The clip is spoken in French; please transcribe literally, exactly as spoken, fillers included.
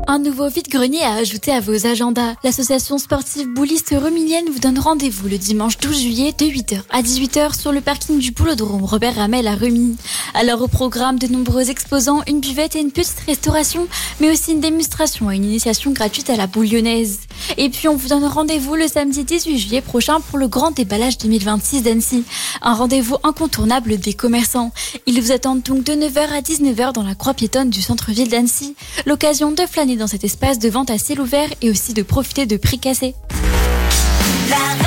Un nouveau vide-grenier à ajouter à vos agendas. L'association sportive bouliste Remilienne vous donne rendez-vous le dimanche douze juillet de huit heures à dix-huit heures sur le parking du Boulodrome Robert Ramel à Remy. Alors au programme, de nombreux exposants, une buvette et une petite restauration, mais aussi une démonstration et une initiation gratuite à la boule lyonnaise. Et puis on vous donne rendez-vous le samedi dix-huit juillet prochain pour le grand déballage deux mille vingt-six d'Annecy. Un rendez-vous incontournable des commerçants. Ils vous attendent donc de neuf heures à dix-neuf heures dans la croix piétonne du centre-ville d'Annecy. L'occasion de flâner dans cet espace de vente à ciel ouvert et aussi de profiter de prix cassés. La